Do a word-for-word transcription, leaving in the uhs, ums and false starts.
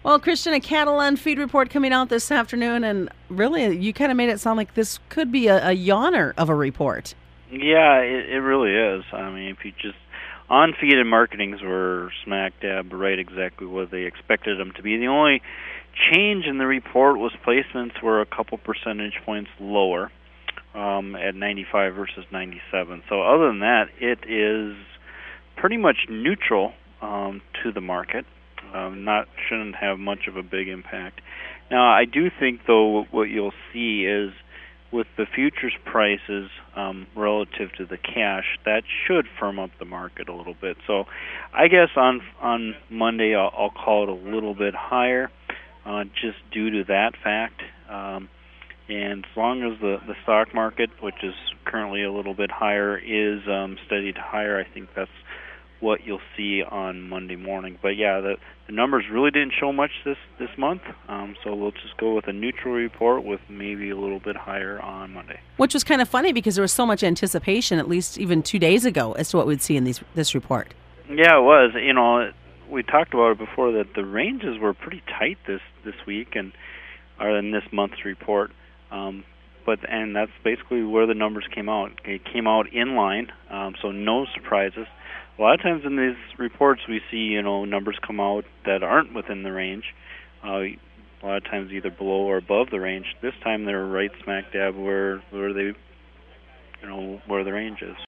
Well, Christian, a cattle on feed report coming out this afternoon, and really, you kind of made it sound like this could be a, a yawner of a report. Yeah, it, it really is. I mean, if you just on feed and marketings were smack dab right exactly what they expected them to be. The only change in the report was placements were a couple percentage points lower um, at ninety-five versus ninety-seven. So other than that, it is pretty much neutral um, to the market. Um, not shouldn't have much of a big impact. Now, I do think though what you'll see is with the futures prices um, relative to the cash, that should firm up the market a little bit. So I guess on on Monday I'll, I'll call it a little bit higher uh, just due to that fact. Um, and as long as the, the stock market, which is currently a little bit higher, is um, steady to higher, I think that's what you'll see on Monday morning. But yeah, the, the numbers really didn't show much this this month, um, so we'll just go with a neutral report with maybe a little bit higher on Monday. Which was kind of funny because there was so much anticipation, at least even two days ago, as to what we'd see in these this report. Yeah, it was. You know, we talked about it before that the ranges were pretty tight this this week and or in this month's report. Um, but and that's basically where the numbers came out. It came out in line, um, so no surprises. A lot of times in these reports we see, you know, numbers come out that aren't within the range. Uh, a lot of times either below or above the range. This time they're right smack dab where where they, you know, where the range is.